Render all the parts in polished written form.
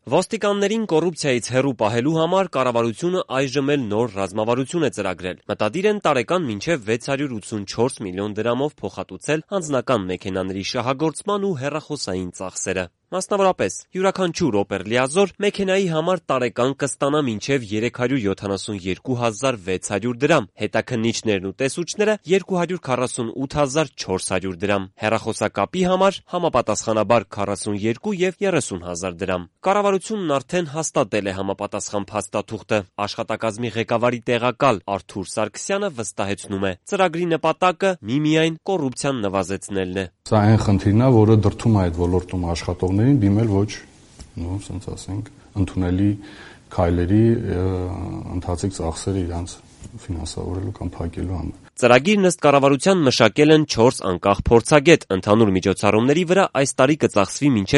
Ոստիկաններին կոռուպցիայից հեռու պահելու համար կառավարությունը այժմ էլ նոր ռազմավարություն է ծրագրել։ Մտադիր են տարեկան մինչև 684 միլիոն դրամով փոխհատուցել անձնական մեքենաների շահագործման ու հեռախոսային ծախսերը։ Մասնավորապես, յուրաքանչյուր Opel լիազոր մեքենայի համար տարեկան կստանա մինչև 342,600 դրամ, հետաքննիչներն ու տեսուչները 248,400 դրամ, հեռախոսակապի համար համապատասխանաբար 42 և 30,000 դրամ։ Կառավարությունն արդեն հաստատել է համապատասխան փաստաթուղթը։ Աշխատակազմի ղեկավարի տեղակալ Արթուր Սարգսյանը վստահեցնում է, ծրագրի նպատակը միմիայն կոռուպցիան նվազեցնելն է։ Սա այն խնդիրն է, որը դրդում է այդ ոլորտում աշխատողներին դիմել ոչ, ասենք, ընդունելի քայլերի ընթացիկ ծախսերը իրանց ֆինանսավորելու կամ փակելու համար։ Ծրագիրն ըստ կառավարության մշակել են 4 անկախ փորձագետ։ Ընդհանուր միջոցառումների վրա այս տարի կծախսվի մինչև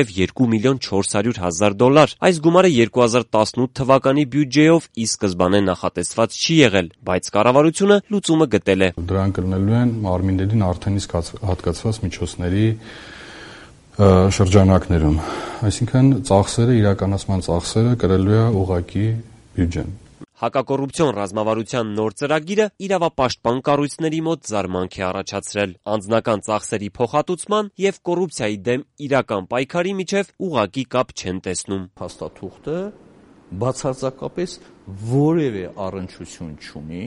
$2,400,000։ Այս գումարը 2018 թվականի բյուջեով ի սկզբանե նախատեսված չի եղել, բայց կառավարությունը լուծումը գտել է։ Դրանք կլինելու են մարմիններին արդեն իսկ հատկացված միջոցների շրջանակներում, այսինքն իրականացման ծախսերը կրելու է ուղղակի բյուջեն։ Հակակոռուպցիոն ռազմավարության նոր ծրագիրը իրավապաշտպան կառույցների մոտ զարմանք է առաջացրել։ Անձնական ծախսերի փոխհատուցման և կոռուպցիայի դեմ իրական պայքարի միջև ուղղակի կապ չեն տեսնում։ Փաստաթուղթը բացարձակապես որևէ առնչություն չունի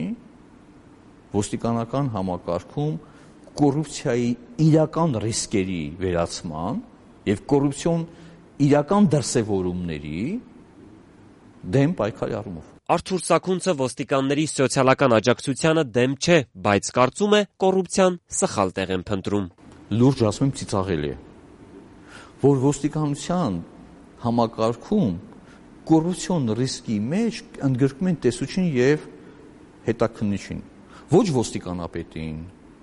ոստիկանական համակարգում կոռուպցիայի իրական ռիսկերի վերացման և կոռուպցիոն իրական դրսևորումների դեմ պայքարի առումով։ Արթուր Սաքունցը ոստիկանների սոցիալական աջակցությանը դեմ չէ, բայց կարծում է կոռուպցիան սխալ տեղ են փնտրում։ Լուրջ ասում եմ, ծիծաղելի է, որ ոստիկանության համակարգում կոռուպցիոն ռիսկի մեջ ընդգրկում են տեսուչին և հետաքննիչին, ոչ ոստիկանապետին,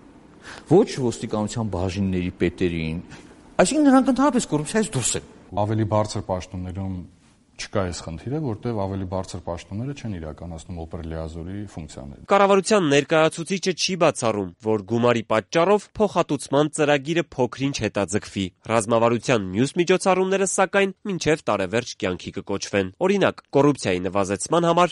ոչ ոստիկանության բաժինների պետերին, այսինքն նրանք ընդհանրապես կոռուպցիայից դուրս են։ Ավելի բարձր պաշտոններում չկա այս խնդիրը, որտեղ ավելի բարձր պաշտոնները չեն իրականացնում Opel լիազորի ֆունկցիաները։ Կառավարության ներկայացուցիչը չի բացառում, որ գումարի պատճառով փոխհատուցման ծրագիրը փոքր-ինչ հետաձգվի։ Ռազմավարության մյուս միջոցառումները, սակայն, մինչև տարեվերջ կյանքի կկոչվեն։ Օրինակ, կոռուպցիայի նվազեցման համար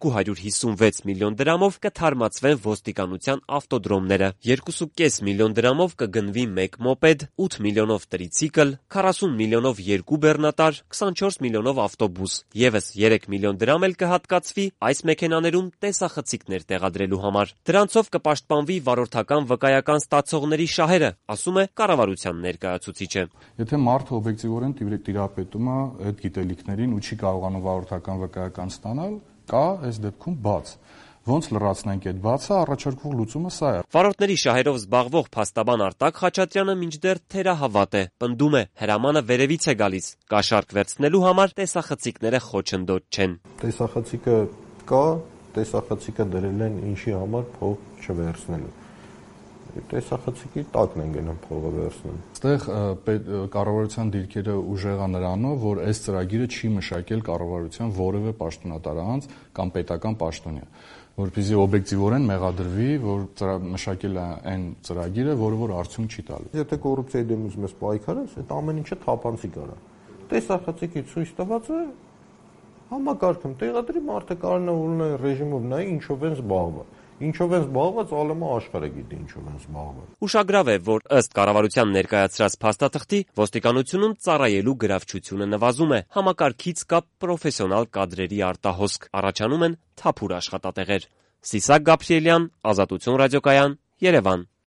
256 միլիոն դրամով կթարմացվեն ոստիկանության ավտոդրոմները, 2,5 միլիոն դրամով կգնվի 1 մոպեդ, 8 միլիոնով տրիցիկլ, 40 միլիոնով 2 բեռնատար, 24 միլիոնով ավտոբուս։ Եվս 3 միլիոն դրամ էլ կհատկացվի այս մեքենաներում տեսախցիկներ տեղադրելու համար։ Դրանցով կպաշտպանվի վարորդական վկայական ստացողների շահերը, ասում է կառավարության ներկայացուցիչը։ Եթե մարդը օբյեկտիվորեն տիրապետում է այդ գիտելիքներին ու չի կարողանում վարորդական վկայական ստանալ, կա այս դեպքում բաց։ Ոնց լրացնենք այդ բացը, առաջարկվող լուծումը սա է։ Վարորդների շահերով զբաղվող փաստաբան Արտակ Խաչատրյանը մինչդեռ թերահավատ է, պնդում է, հրամանը վերևից է գալիս, կաշառք վերցնելու համար տեսախցիկները խոչընդոտ չեն։ Տեսախցիկը կա, տեսախցիկը դրել են ինչի համար փող չվերցնելու։ Տեսախցիկի տակն են գնում փողը վերցնել։ Այստեղ կառավարության դիրքերը ուժեղ է նրանով, որ այս ծրագիրը չի մշակել կառավարության որևէ պաշտոնատար անձ կամ պետական պաշտոնյա, որպեսզի օբյեկտիվորեն մեղադրվի, որ մշակել է այն ծրագիրը, որ արդյունք չի տալու։ Եթե կոռուպցիայի դեմ ուզում ես պայքարես, այդ ամեն ինչը թափանցիկ արա։ Տեսախցիկի ցույց տված է, համակարգում տեղադրի, մարդը կարող է ունենալ ռեժիմով նայի, ինչով են զբաղված։ Ինչով են զբաղված, ալեմը աշխարհը գիտի ինչով են զբաղված։ Ուշագրավ է, որ ըստ կառավարության ներկայացրած փաստաթղթի ոստիկանությունում ծառայելու գրավչությունը նվազում է, համակարգից կա պրոֆեսիոնալ կադրերի արտահոսք, առաջանում են թափուր աշխատատեղեր։ Սիսակ Գաբրիելյան, Ազատություն ռադիոկայան, Երևան։